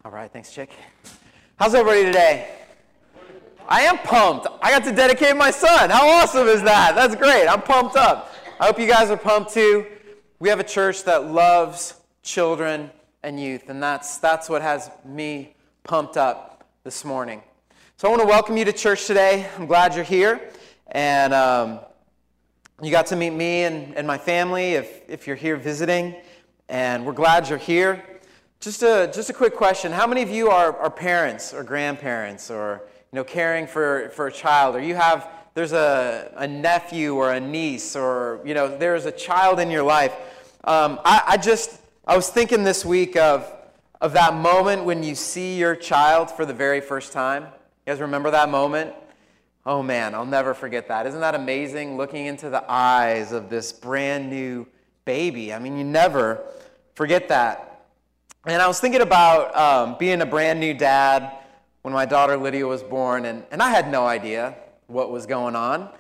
All right, thanks, Chick. How's everybody today? I am pumped. I got to dedicate my son. How awesome is that? That's great. I'm pumped up. I hope you guys are pumped too. We have a church that loves children and youth, and that's what has me pumped up this morning. So I want to welcome you to church today. I'm glad you're here, and you got to meet me and my family if you're here visiting, and we're glad you're here. Just a quick question. How many of you are parents or grandparents or caring for a child, or there's a nephew or a niece, or there's a child in your life? I was thinking this week of that moment when you see your child for the very first time. You guys remember that moment? Oh man, I'll never forget that. Isn't that amazing, looking into the eyes of this brand new baby? I mean, you never forget that. And I was thinking about being a brand new dad when my daughter Lydia was born, and I had no idea what was going on.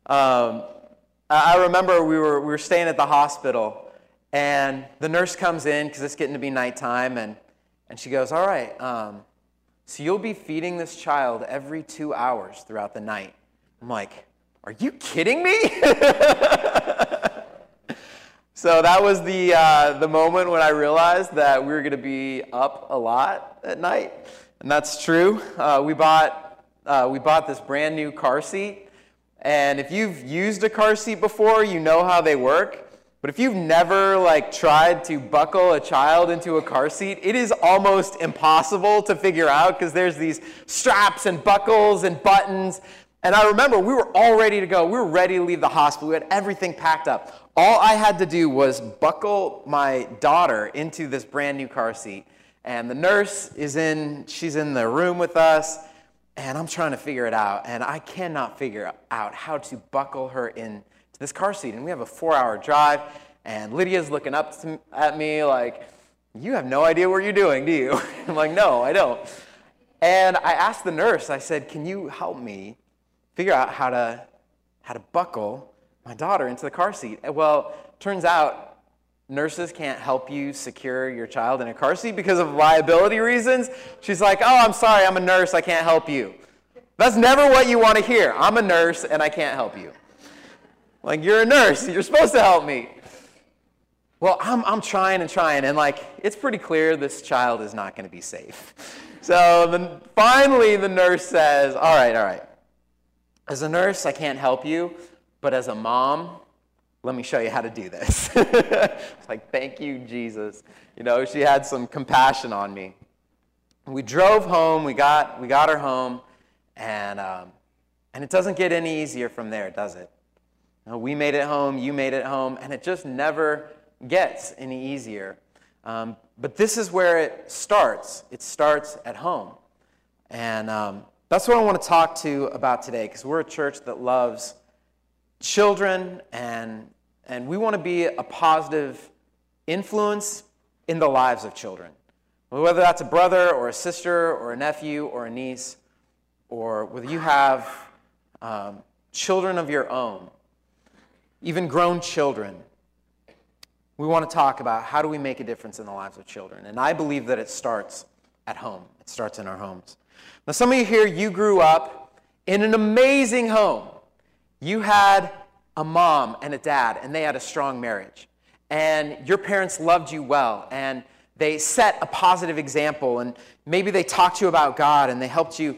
I remember we were staying at the hospital, and the nurse comes in because it's getting to be nighttime, and she goes, "All right, so you'll be feeding this child every 2 hours throughout the night." I'm like, "Are you kidding me?" So that was the moment when I realized that we were going to be up a lot at night, and that's true. We bought this brand new car seat, and if you've used a car seat before, you know how they work. But if you've never tried to buckle a child into a car seat, it is almost impossible to figure out because there's these straps and buckles and buttons. And I remember we were all ready to go. We were ready to leave the hospital. We had everything packed up. All I had to do was buckle my daughter into this brand new car seat. And the nurse she's in the room with us, and I'm trying to figure it out. And I cannot figure out how to buckle her into this car seat. And we have a 4-hour drive, and Lydia's looking up at me like, "You have no idea what you're doing, do you?" I'm like, "No, I don't." And I asked the nurse, I said, "Can you help me figure out how to buckle my daughter into the car seat?" Well, turns out nurses can't help you secure your child in a car seat because of liability reasons. She's like, "Oh, I'm sorry, I'm a nurse, I can't help you." That's never what you want to hear. "I'm a nurse and I can't help you." Like, you're a nurse, you're supposed to help me. Well, I'm trying, and it's pretty clear this child is not going to be safe. So then finally the nurse says, all right. As a nurse, I can't help you, but as a mom, let me show you how to do this. It's like, thank you, Jesus. She had some compassion on me. We drove home, we got her home, and it doesn't get any easier from there, does it? We made it home, you made it home, and it just never gets any easier. But this is where it starts. It starts at home. And that's what I want to talk to about today, because we're a church that loves children, and we want to be a positive influence in the lives of children. Whether that's a brother or a sister or a nephew or a niece, or whether you have children of your own, even grown children, we want to talk about how do we make a difference in the lives of children. And I believe that it starts at home. It starts in our homes. Now, some of you here, you grew up in an amazing home. You had a mom and a dad, and they had a strong marriage. And your parents loved you well, and they set a positive example, and maybe they talked to you about God, and they helped you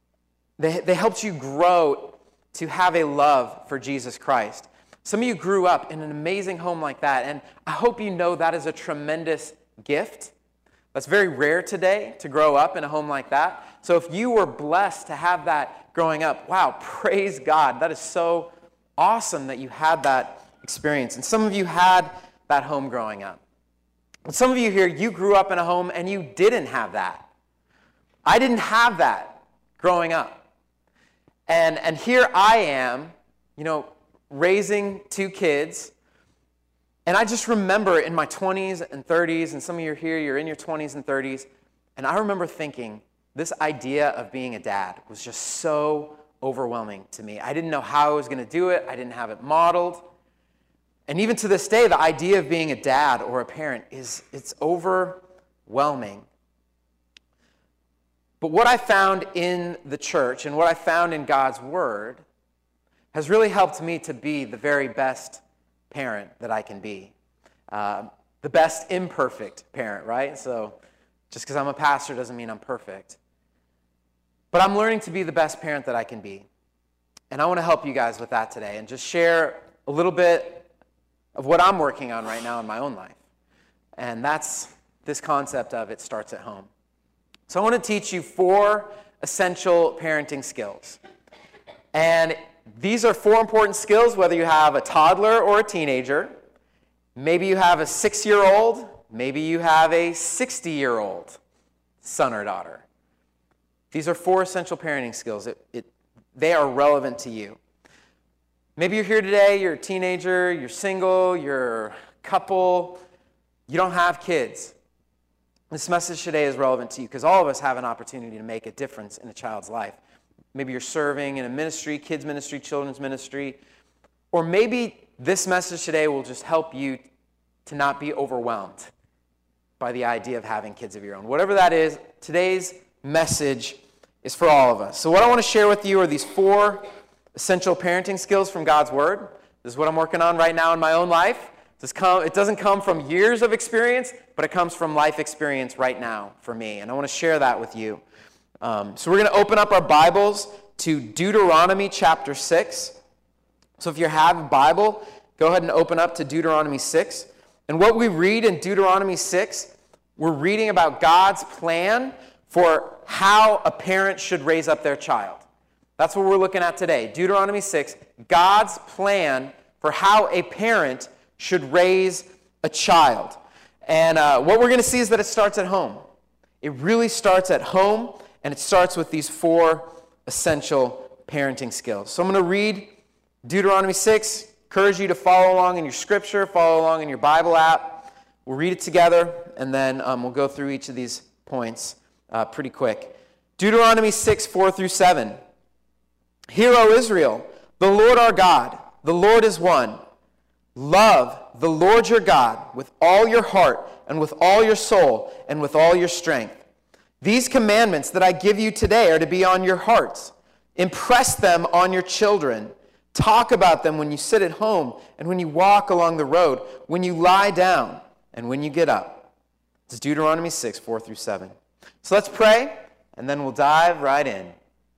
grow to have a love for Jesus Christ. Some of you grew up in an amazing home like that, and I hope you know that is a tremendous gift. That's very rare today, to grow up in a home like that. So if you were blessed to have that growing up, wow, praise God. That is so awesome that you had that experience. And some of you had that home growing up. And some of you here, you grew up in a home and you didn't have that. I didn't have that growing up. And here I am, raising 2 kids, and I just remember in my 20s and 30s, and some of you are here, you're in your 20s and 30s, and I remember thinking this idea of being a dad was just so overwhelming to me. I didn't know how I was going to do it. I didn't have it modeled. And even to this day, the idea of being a dad or a parent it's overwhelming. But what I found in the church and what I found in God's word has really helped me to be the very best parent that I can be. The best imperfect parent, right? So just because I'm a pastor doesn't mean I'm perfect. But I'm learning to be the best parent that I can be. And I want to help you guys with that today and just share a little bit of what I'm working on right now in my own life. And that's this concept of it starts at home. So I want to teach you 4 essential parenting skills. And these are 4 important skills, whether you have a toddler or a teenager. Maybe you have a 6-year-old. Maybe you have a 60-year-old son or daughter. These are 4 essential parenting skills. They are relevant to you. Maybe you're here today, you're a teenager, you're single, you're a couple, you don't have kids. This message today is relevant to you because all of us have an opportunity to make a difference in a child's life. Maybe you're serving in a ministry, kids ministry, children's ministry, or maybe this message today will just help you to not be overwhelmed by the idea of having kids of your own. Whatever that is, today's message is for all of us. So what I want to share with you are these 4 essential parenting skills from God's Word. This is what I'm working on right now in my own life. It doesn't come from years of experience, but it comes from life experience right now for me. And I want to share that with you. So we're going to open up our Bibles to Deuteronomy chapter 6. So if you have a Bible, go ahead and open up to Deuteronomy 6. And what we read in Deuteronomy 6, we're reading about God's plan for how a parent should raise up their child. That's what we're looking at today. Deuteronomy 6, God's plan for how a parent should raise a child. And what we're going to see is that it starts at home. It really starts at home, and it starts with these 4 essential parenting skills. So I'm going to read Deuteronomy 6. Encourage you to follow along in your scripture, follow along in your Bible app. We'll read it together, and then we'll go through each of these points pretty quick. Deuteronomy 6, 4 through 7. Hear, O Israel, the Lord our God, the Lord is one. Love the Lord your God with all your heart and with all your soul and with all your strength. These commandments that I give you today are to be on your hearts. Impress them on your children. Talk about them when you sit at home and when you walk along the road, when you lie down and when you get up. It's Deuteronomy 6, 4 through 7. So let's pray, and then we'll dive right in.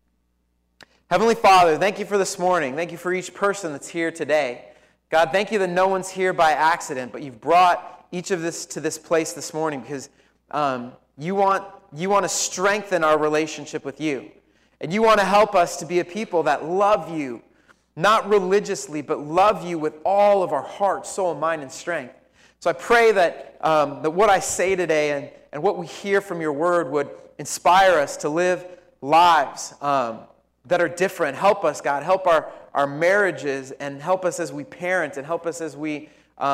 Heavenly Father, thank you for this morning. Thank you for each person that's here today. God, thank you that no one's here by accident, but you've brought each of this to this place this morning because you want to strengthen our relationship with you. And you want to help us to be a people that love you, not religiously, but love you with all of our heart, soul, mind, and strength. So I pray that what I say today and what we hear from your word would inspire us to live lives that are different. Help us, God. Help our marriages, and help us as we parent, and help us as we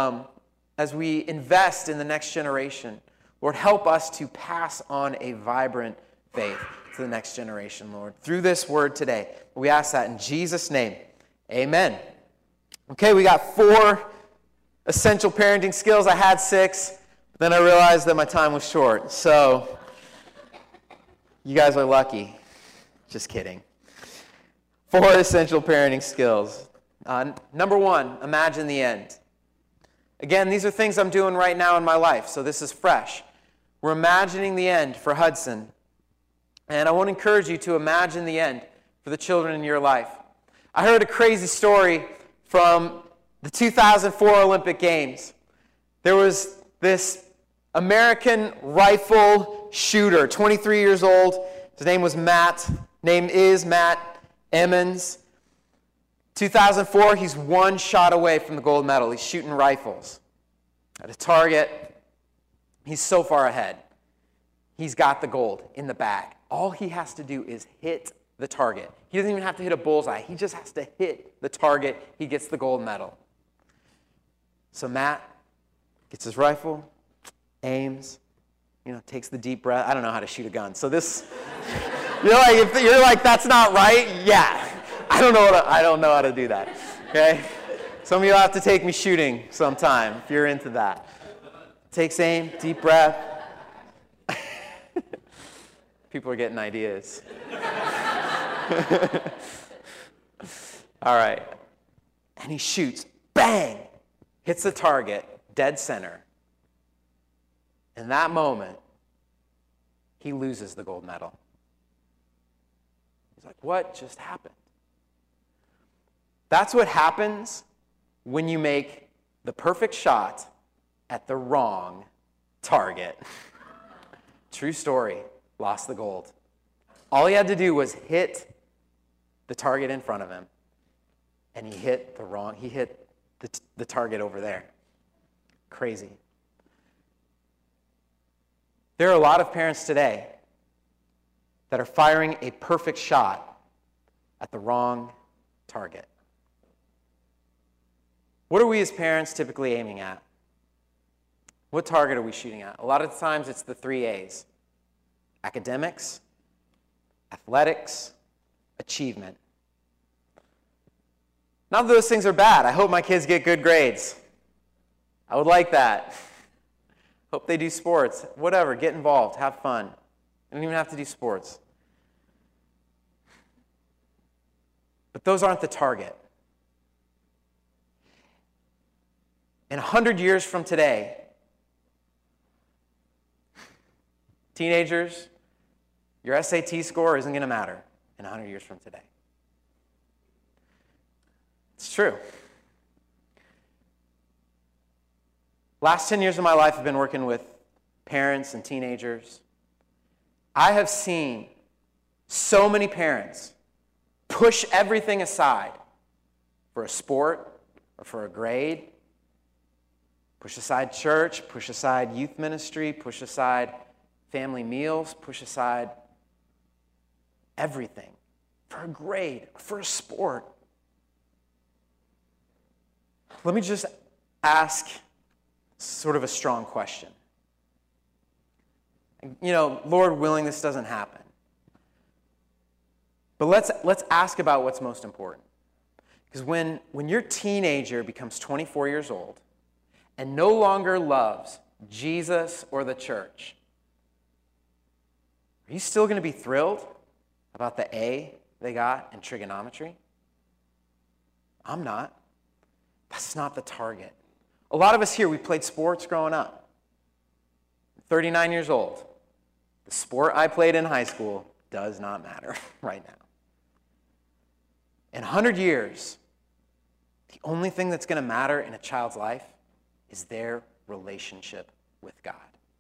invest in the next generation. Lord, help us to pass on a vibrant faith to the next generation, Lord. Through this word today, we ask that in Jesus' name. Amen. Okay, we got 4 essential parenting skills. I had 6, but then I realized that my time was short. So, you guys are lucky. Just kidding. 4 essential parenting skills. Number 1, imagine the end. Again, these are things I'm doing right now in my life, so this is fresh. We're imagining the end for Hudson. And I want to encourage you to imagine the end for the children in your life. I heard a crazy story from the 2004 Olympic Games. There was this American rifle shooter, 23 years old. His name was Matt. Name is Matt Emmons. 2004, he's 1 shot away from the gold medal. He's shooting rifles at a target. He's so far ahead. He's got the gold in the bag. All he has to do is hit the target. He doesn't even have to hit a bullseye. He just has to hit the target. He gets the gold medal. So Matt gets his rifle, aims, takes the deep breath. I don't know how to shoot a gun. So this, you're like, that's not right? Yeah. I don't know how to do that. Okay? Some of you will have to take me shooting sometime if you're into that. Takes aim, deep breath. People are getting ideas. All right. And he shoots. Bang! Hits the target, dead center. In that moment, he loses the gold medal. He's like, what just happened? That's what happens when you make the perfect shot at the wrong target. True story. Lost the gold. All he had to do was hit the target in front of him, and he hit the target over there. Crazy. There are a lot of parents today that are firing a perfect shot at the wrong target. What are we as parents typically aiming at? What target are we shooting at? A lot of times it's the 3 A's. Academics, athletics, achievement. Not that those things are bad. I hope my kids get good grades. I would like that. Hope they do sports. Whatever, get involved, have fun. You don't even have to do sports. But those aren't the target. In 100 years from today, teenagers, your SAT score isn't going to matter in 100 years from today. It's true. Last 10 years of my life, I've been working with parents and teenagers. I have seen so many parents push everything aside for a sport or for a grade, push aside church, push aside youth ministry, push aside family meals, push aside everything for a grade, for a sport. Let me just ask sort of a strong question. Lord willing, this doesn't happen. But let's ask about what's most important. Because when your teenager becomes 24 years old and no longer loves Jesus or the church, are you still going to be thrilled about the A they got in trigonometry? I'm not. That's not the target. A lot of us here, we played sports growing up. I'm 39 years old. The sport I played in high school does not matter right now. In 100 years, the only thing that's going to matter in a child's life is their relationship with God.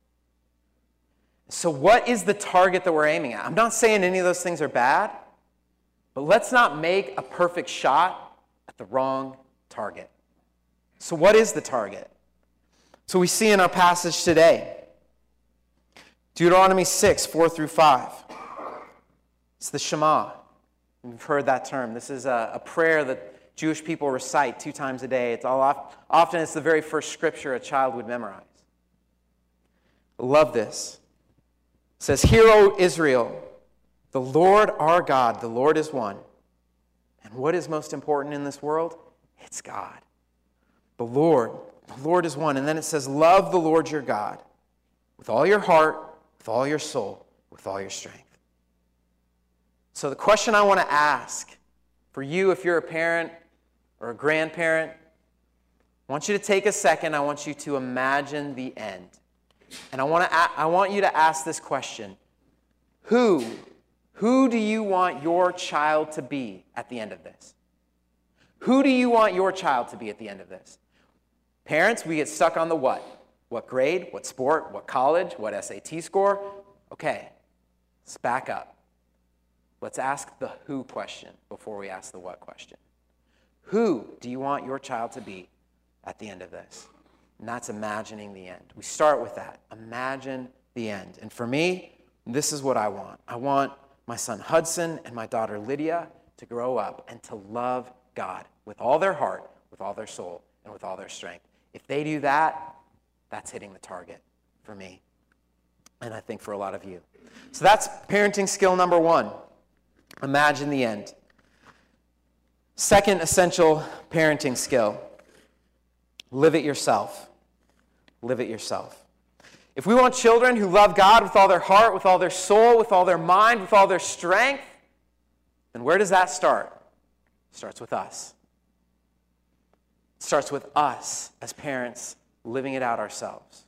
So what is the target that we're aiming at? I'm not saying any of those things are bad, but let's not make a perfect shot at the wrong target. So what is the target? So we see in our passage today, Deuteronomy 6, 4 through 5. It's the Shema. You've heard that term. This is a prayer that Jewish people recite 2 times a day. Often it's the very first scripture a child would memorize. I love this. It says, "Hear, O Israel, the Lord our God, the Lord is one." And what is most important in this world? It's God. The Lord is one. And then it says, "Love the Lord your God with all your heart, with all your soul, with all your strength." So the question I want to ask for you, if you're a parent or a grandparent, I want you to take a second. I want you to imagine the end. And I want you to ask this question. Who do you want your child to be at the end of this? Who do you want your child to be at the end of this? Parents, we get stuck on the what. What grade, what sport, what college, what SAT score. Okay, let's back up. Let's ask the who question before we ask the what question. Who do you want your child to be at the end of this? And that's imagining the end. We start with that. Imagine the end. And for me, this is what I want. I want my son Hudson and my daughter Lydia to grow up and to love God with all their heart, with all their soul, and with all their strength. If they do that, that's hitting the target for me. And I think for a lot of you. So that's parenting skill number 1. Imagine the end. Second essential parenting skill. Live it yourself. Live it yourself. If we want children who love God with all their heart, with all their soul, with all their mind, with all their strength, then where does that start? It starts with us. It starts with us as parents living it out ourselves.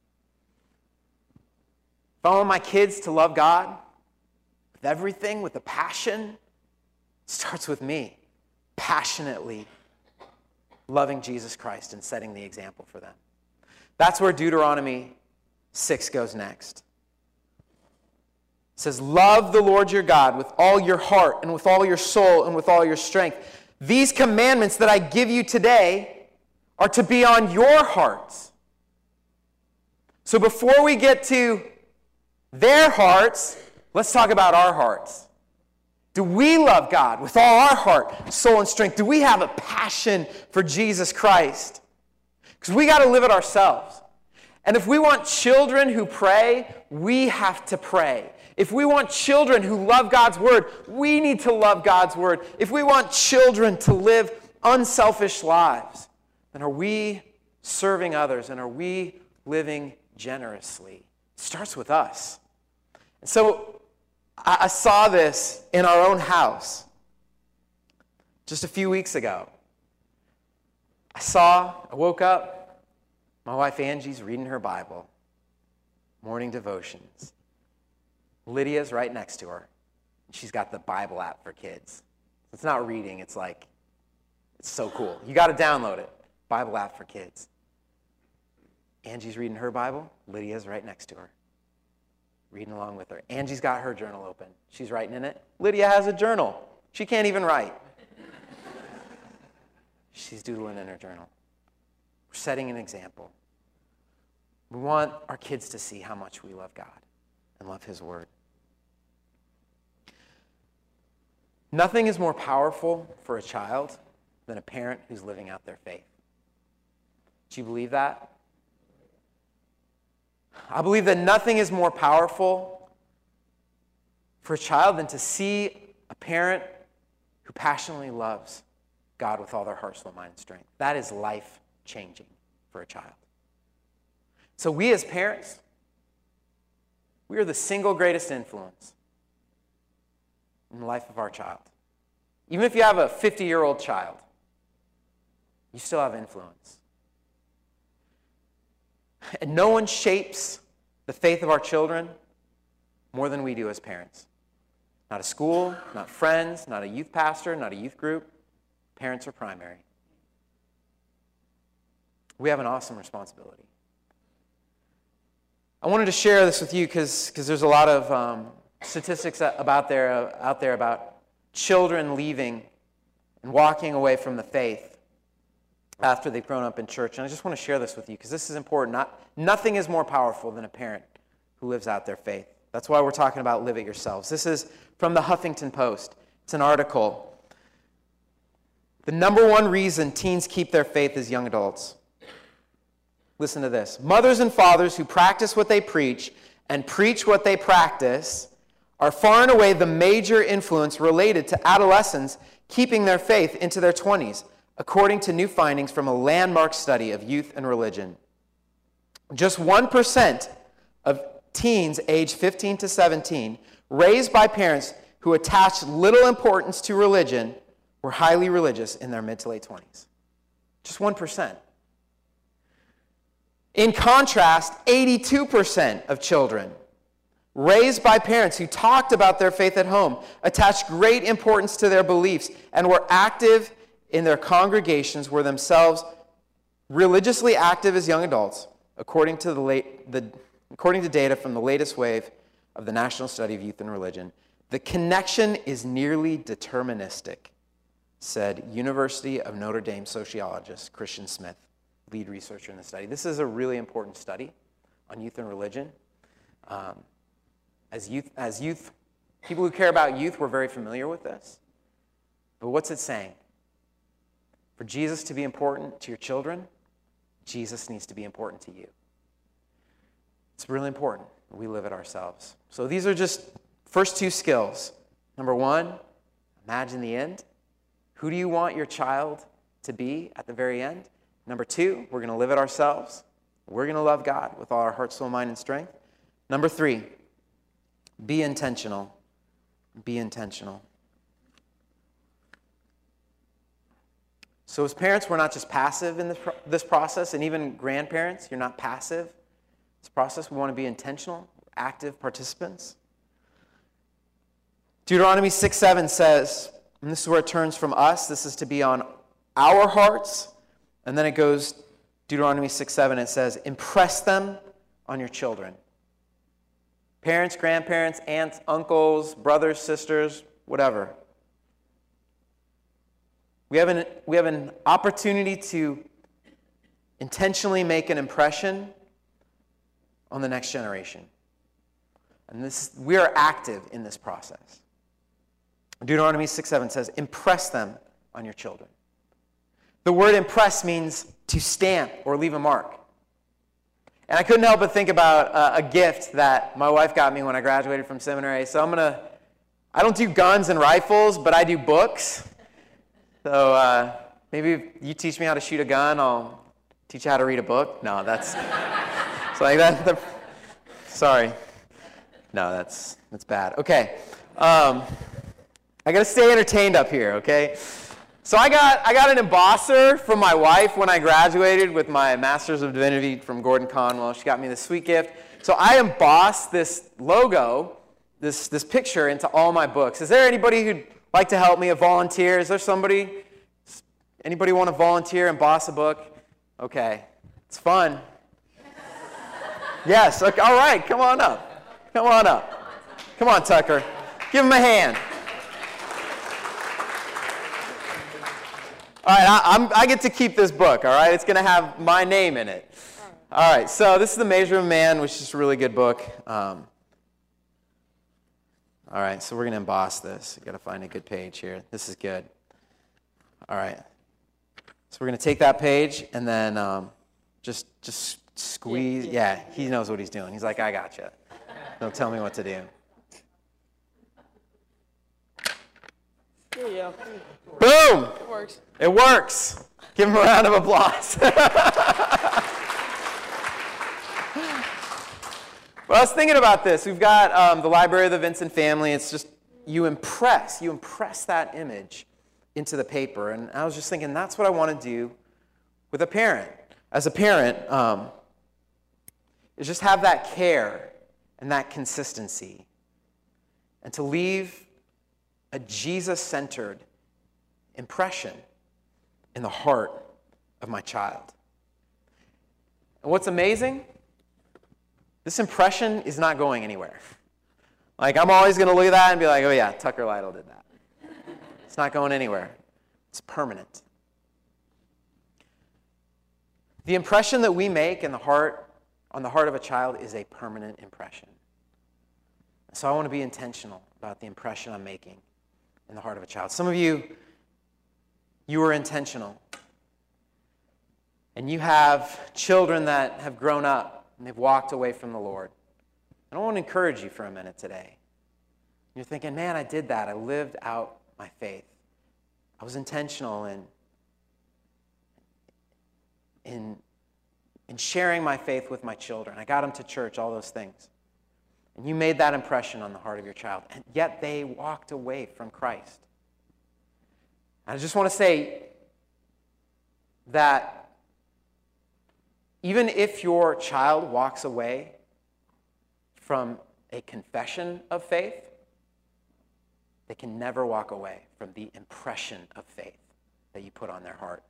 If I want my kids to love God with everything, with a passion, it starts with me passionately loving Jesus Christ and setting the example for them. That's where Deuteronomy 6 goes next. It says, love the Lord your God with all your heart and with all your soul and with all your strength. These commandments that I give you today are to be on your hearts. So before we get to their hearts, let's talk about our hearts. Do we love God with all our heart, soul, and strength? Do we have a passion for Jesus Christ? Because we got to live it ourselves. And if we want children who pray, we have to pray. If we want children who love God's word, we need to love God's word. If we want children to live unselfish lives, then are we serving others and are we living generously? It starts with us. And so I saw this in our own house just a few weeks ago. I woke up, my wife Angie's reading her Bible, morning devotions. Lydia's right next to her. She's got the Bible app for kids. It's not reading, it's so cool. You got to download it. Bible app for kids. Angie's reading her Bible, Lydia's right next to her, reading along with her. Angie's got her journal open. She's writing in it. Lydia has a journal. She can't even write. She's doodling in her journal. We're setting an example. We want our kids to see how much we love God and love His Word. Nothing is more powerful for a child than a parent who's living out their faith. Do you believe that? I believe that nothing is more powerful for a child than to see a parent who passionately loves God with all their heart, soul, mind, and strength. That is life-changing for a child. So we as parents, we are the single greatest influence in the life of our child. Even if you have a 50-year-old child, you still have influence. And no one shapes the faith of our children more than we do as parents. Not a school, not friends, not a youth pastor, not a youth group. Parents are primary. We have an awesome responsibility. I wanted to share this with you because there's a lot of statistics out there about children leaving and walking away from the faith after they've grown up in church. And I just want to share this with you because this is important. Nothing is more powerful than a parent who lives out their faith. That's why we're talking about live it yourselves. This is from the Huffington Post. It's an article. The number one reason teens keep their faith is young adults. Listen to this. Mothers and fathers who practice what they preach and preach what they practice are far and away the major influence related to adolescents keeping their faith into their 20s, according to new findings from a landmark study of youth and religion. Just 1% of teens aged 15 to 17, raised by parents who attached little importance to religion, were highly religious in their mid to late 20s. Just 1%. In contrast, 82% of children raised by parents who talked about their faith at home attached great importance to their beliefs and were active in their congregations, were themselves religiously active as young adults, according to data from the latest wave of the National Study of Youth and Religion. The connection is nearly deterministic, said University of Notre Dame sociologist Christian Smith, lead researcher in the study. This is a really important study on youth and religion. As youth, people who care about youth, we're very familiar with this. But what's it saying? For Jesus to be important to your children, Jesus needs to be important to you. It's really important. We live it ourselves. So these are just first two skills. Number one, imagine the end. Who do you want your child to be at the very end? Number two, we're going to live it ourselves. We're going to love God with all our heart, soul, mind, and strength. Number 3, be intentional. Be intentional. So as parents, we're not just passive in this process, and even grandparents, you're not passive in this process. We want to be intentional, active participants. Deuteronomy 6:7 says, and this is where it turns from us, this is to be on our hearts, and then it goes, Deuteronomy 6:7, it says, impress them on your children. Parents, grandparents, aunts, uncles, brothers, sisters, whatever. We have an opportunity to intentionally make an impression on the next generation. And we are active in this process. Deuteronomy 6:7 says, impress them on your children. The word impress means to stamp or leave a mark. And I couldn't help but think about a gift that my wife got me when I graduated from seminary. So I don't do guns and rifles, but I do books. So maybe if you teach me how to shoot a gun, I'll teach you how to read a book. No, that's it's like that. Sorry, no, that's bad. Okay, I gotta stay entertained up here. Okay, so I got an embosser from my wife when I graduated with my Master's of Divinity from Gordon Conwell. She got me this sweet gift. So I embossed this logo, this picture into all my books. Is there anybody who'd like to help me, a volunteer? Is there somebody? Anybody want to volunteer, emboss a book? Okay, it's fun. Yes, okay, all right, come on up. Come on up. Come on, Tucker. Give him a hand. All right, I get to keep this book, all right? It's going to have my name in it. All right, so this is The Measure of Man, which is a really good book. All right, so we're going to emboss this. I've got to find a good page here. This is good. All right. So we're going to take that page and then just squeeze. Yeah, he knows what he's doing. He's like, I got you. Don't tell me what to do. There you go. Boom! It works. It works. Give him a round of applause. Well, I was thinking about this. We've got the Library of the Vincent Family. It's just, you impress that image into the paper. And I was just thinking, that's what I want to do with a parent. As a parent, is just have that care and that consistency. And to leave a Jesus-centered impression in the heart of my child. And what's amazing? This impression is not going anywhere. Like, I'm always going to look at that and be like, oh yeah, Tucker Lytle did that. It's not going anywhere. It's permanent. The impression that we make on the heart of a child is a permanent impression. So I want to be intentional about the impression I'm making in the heart of a child. Some of you are intentional. And you have children that have grown up and they've walked away from the Lord. And I want to encourage you for a minute today. You're thinking, man, I did that. I lived out my faith. I was intentional in sharing my faith with my children. I got them to church, all those things. And you made that impression on the heart of your child. And yet they walked away from Christ. And I just want to say that even if your child walks away from a confession of faith, they can never walk away from the impression of faith that you put on their heart.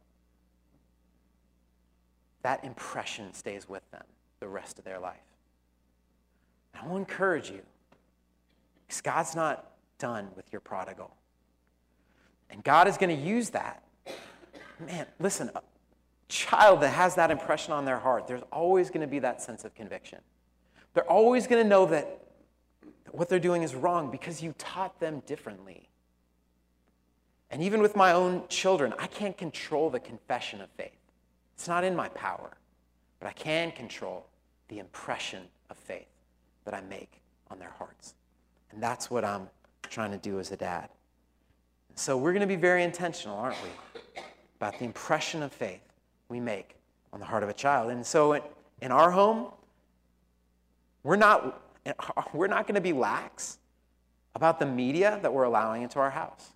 That impression stays with them the rest of their life. And I will encourage you, because God's not done with your prodigal. And God is going to use that. Man, listen, a child that has that impression on their heart, there's always going to be that sense of conviction. They're always going to know that what they're doing is wrong because you taught them differently. And even with my own children, I can't control the confession of faith. It's not in my power, but I can control the impression of faith that I make on their hearts. And that's what I'm trying to do as a dad. So we're going to be very intentional, aren't we, about the impression of faith we make on the heart of a child. And so in our home, we're not going to be lax about the media that we're allowing into our house.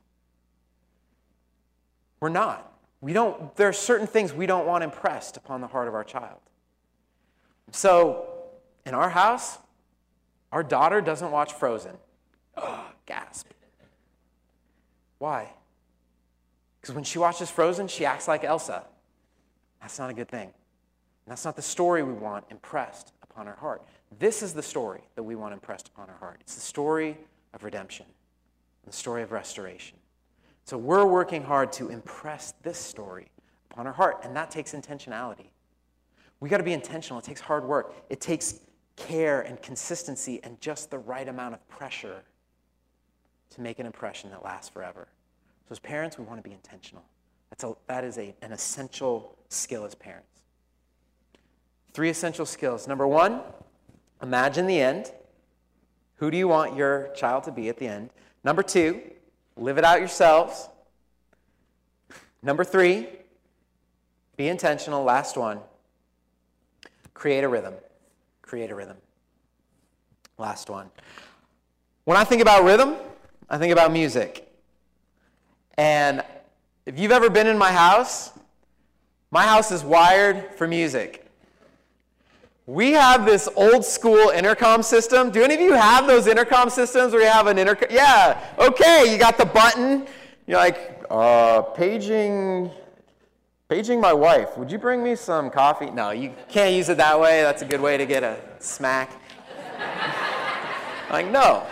We're not. There are certain things we don't want impressed upon the heart of our child. So, in our house, our daughter doesn't watch Frozen. Ugh, gasp. Why? Because when she watches Frozen, she acts like Elsa. That's not a good thing. And that's not the story we want impressed upon our heart. This is the story that we want impressed upon our heart. It's the story of redemption, the story of restoration. So we're working hard to impress this story upon our heart, and that takes intentionality. We got to be intentional. It takes hard work. It takes care and consistency and just the right amount of pressure to make an impression that lasts forever. So as parents, we want to be intentional. That is an essential skill as parents. 3 essential skills. Number 1, imagine the end. Who do you want your child to be at the end? Number 2, live it out yourselves. Number 3, be intentional. Last one, create a rhythm. Create a rhythm. Last one. When I think about rhythm, I think about music. And if you've ever been in my house is wired for music. We have this old school intercom system. Do any of you have those intercom systems where you have an intercom? Yeah, okay, you got the button. You're like, paging my wife. Would you bring me some coffee? No, you can't use it that way. That's a good way to get a smack. Like, no.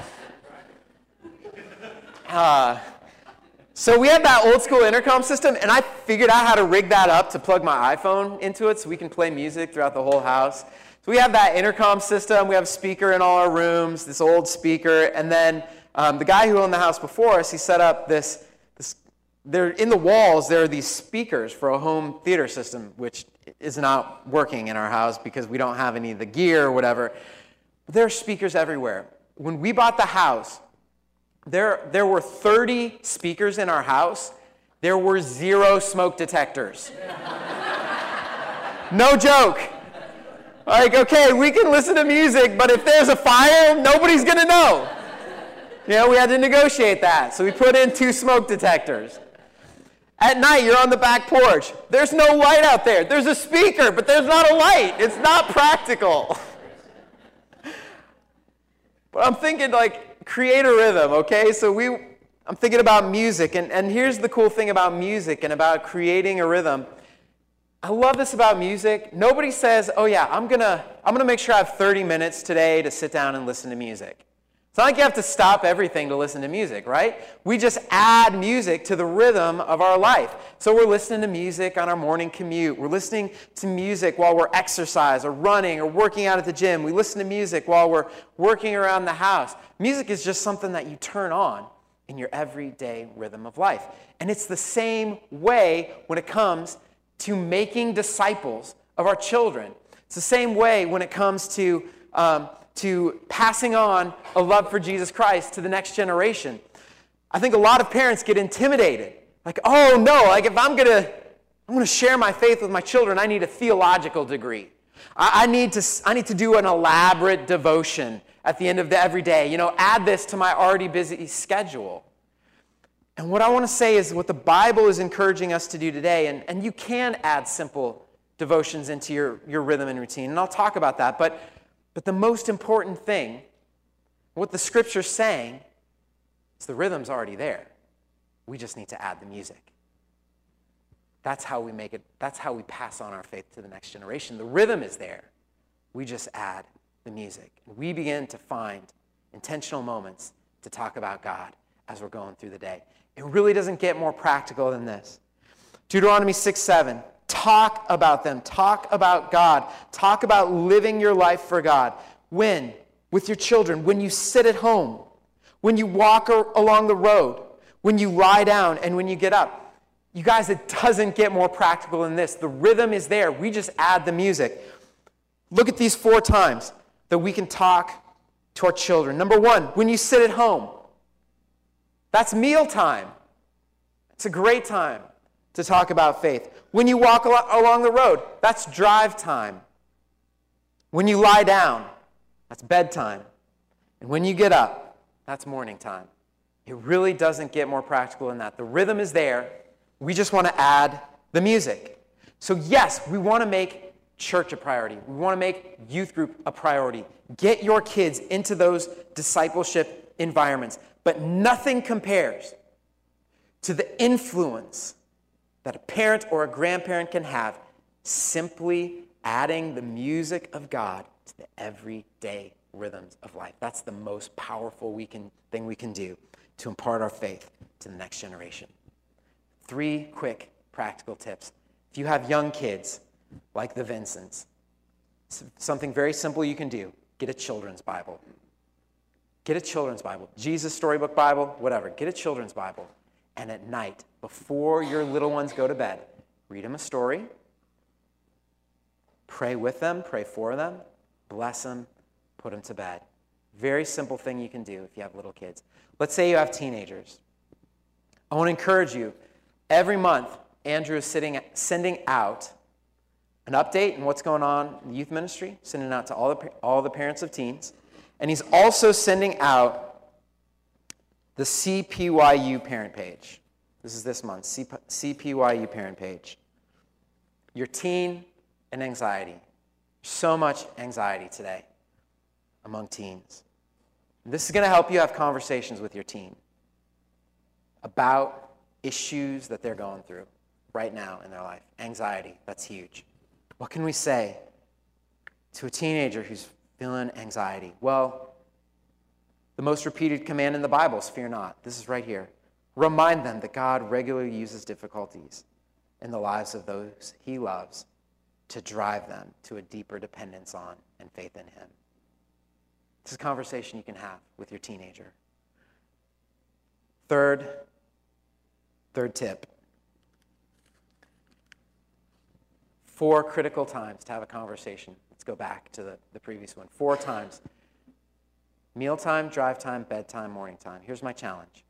So we have that old school intercom system, and I figured out how to rig that up to plug my iPhone into it so we can play music throughout the whole house. So we have that intercom system. We have a speaker in all our rooms, this old speaker. And then the guy who owned the house before us, he set up this. There in the walls, there are these speakers for a home theater system, which is not working in our house because we don't have any of the gear or whatever. But there are speakers everywhere. When we bought the house, there were 30 speakers in our house. There were 0 smoke detectors. No joke. Like, okay, we can listen to music, but if there's a fire, nobody's going to know. You know, we had to negotiate that. So we put in 2 smoke detectors. At night, you're on the back porch. There's no light out there. There's a speaker, but there's not a light. It's not practical. But I'm thinking, like, create a rhythm, okay? So I'm thinking about music, and here's the cool thing about music and about creating a rhythm. I love this about music. Nobody says, oh yeah, I'm gonna make sure I have 30 minutes today to sit down and listen to music. It's not like you have to stop everything to listen to music, right? We just add music to the rhythm of our life. So we're listening to music on our morning commute. We're listening to music while we're exercising or running or working out at the gym. We listen to music while we're working around the house. Music is just something that you turn on in your everyday rhythm of life. And it's the same way when it comes to making disciples of our children. It's the same way when it comes to passing on a love for Jesus Christ to the next generation. I think a lot of parents get intimidated. Like, oh no, like if I'm gonna share my faith with my children, I need a theological degree. I need to do an elaborate devotion at the end of every day. You know, add this to my already busy schedule. And what I want to say is what the Bible is encouraging us to do today, and you can add simple devotions into your rhythm and routine, and I'll talk about that, but the most important thing, what the Scripture's saying, is the rhythm's already there. We just need to add the music. That's how we make it. That's how we pass on our faith to the next generation. The rhythm is there. We just add the music. We begin to find intentional moments to talk about God as we're going through the day. It really doesn't get more practical than this. Deuteronomy 6:7. Talk about them. Talk about God. Talk about living your life for God. When? With your children. When you sit at home. When you walk along the road. When you lie down and when you get up. You guys, it doesn't get more practical than this. The rhythm is there. We just add the music. Look at these 4 times that we can talk to our children. Number 1, when you sit at home. That's mealtime. It's a great time to talk about faith. When you walk along the road, that's drive time. When you lie down, that's bedtime. And when you get up, that's morning time. It really doesn't get more practical than that. The rhythm is there. We just want to add the music. So yes, we want to make church a priority. We want to make youth group a priority. Get your kids into those discipleship environments. But nothing compares to the influence that a parent or a grandparent can have simply adding the music of God to the everyday rhythms of life. That's the most powerful thing we can do to impart our faith to the next generation. 3 quick practical tips. If you have young kids like the Vincents, something very simple you can do. Get a children's Bible. Get a children's Bible. Jesus Storybook Bible, whatever. Get a children's Bible. And at night, before your little ones go to bed, read them a story. Pray with them, pray for them, bless them, put them to bed. Very simple thing you can do if you have little kids. Let's say you have teenagers. I want to encourage you. Every month, Andrew is sending out an update on what's going on in the youth ministry, sending it out to all the parents of teens. And he's also sending out the CPYU parent page. This is this month, CPYU parent page. Your teen and anxiety. So much anxiety today among teens. This is going to help you have conversations with your teen about issues that they're going through right now in their life. Anxiety, that's huge. What can we say to a teenager who's feeling anxiety? Well, the most repeated command in the Bible is fear not. This is right here. Remind them that God regularly uses difficulties in the lives of those he loves to drive them to a deeper dependence on and faith in him. This is a conversation you can have with your teenager. Third tip. 4 critical times to have a conversation. Let's go back to the previous one. 4 times. Mealtime, drive time, bedtime, morning time. Here's my challenge.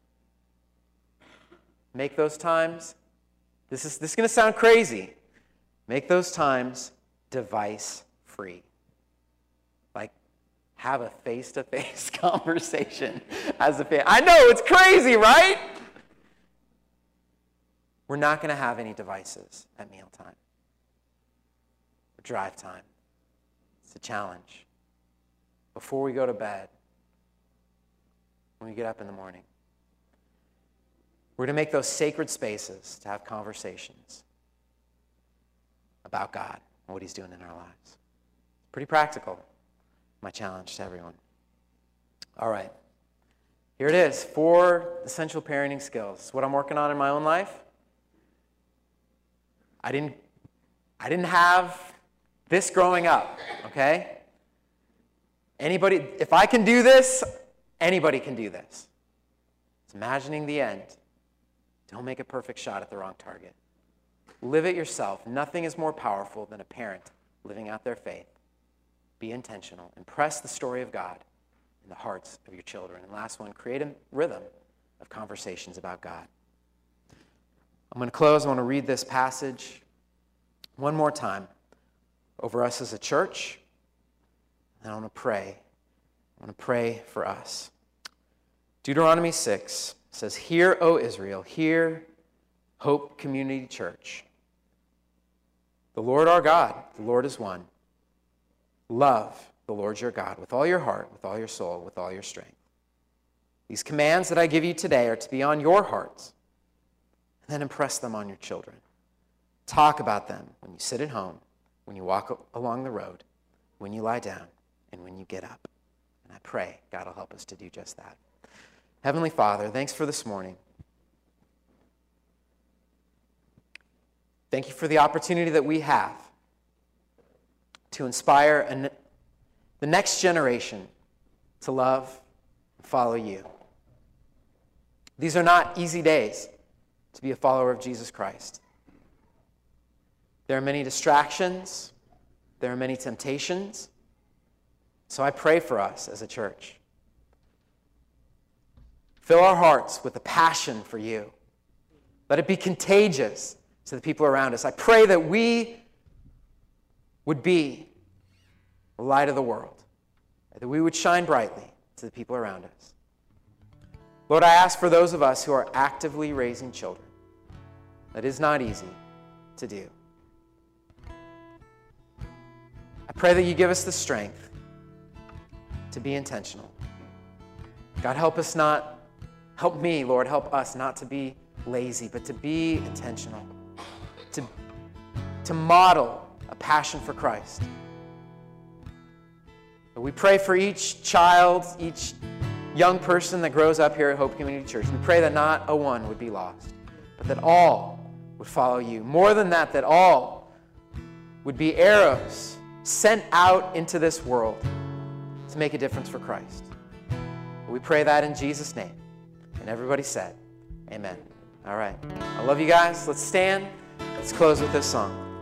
Make those times, this is going to sound crazy. Make those times device-free. Like, have a face-to-face conversation as a family. I know, it's crazy, right? We're not going to have any devices at mealtime or drive time. It's a challenge. Before we go to bed, when we get up in the morning, we're going to make those sacred spaces to have conversations about God and what he's doing in our lives. Pretty practical, my challenge to everyone. All right. Here it is, 4 essential parenting skills. What I'm working on in my own life. I didn't have this growing up, okay? Anybody, if I can do this, anybody can do this. It's imagining the end. Don't make a perfect shot at the wrong target. Live it yourself. Nothing is more powerful than a parent living out their faith. Be intentional. Impress the story of God in the hearts of your children. And last one, create a rhythm of conversations about God. I'm going to close. I want to read this passage one more time over us as a church. And I want to pray. I want to pray for us. Deuteronomy 6 says, "Hear, O Israel, hear, Hope Community Church. The Lord our God, the Lord is one. Love the Lord your God with all your heart, with all your soul, with all your strength. These commands that I give you today are to be on your hearts, and then impress them on your children. Talk about them when you sit at home, when you walk along the road, when you lie down, and when you get up." And I pray God will help us to do just that. Heavenly Father, thanks for this morning. Thank you for the opportunity that we have to inspire the next generation to love and follow you. These are not easy days to be a follower of Jesus Christ. There are many distractions. There are many temptations. So I pray for us as a church. Fill our hearts with a passion for you. Let it be contagious to the people around us. I pray that we would be the light of the world, that we would shine brightly to the people around us. Lord, I ask for those of us who are actively raising children. That is not easy to do. I pray that you give us the strength to be intentional. God, help me, Lord, help us not to be lazy, but to be intentional, to model a passion for Christ. We pray for each child, each young person that grows up here at Hope Community Church. We pray that not a one would be lost, but that all would follow you. More than that, that all would be arrows sent out into this world to make a difference for Christ. We pray that in Jesus' name. And everybody said, amen. All right. I love you guys. Let's stand. Let's close with this song.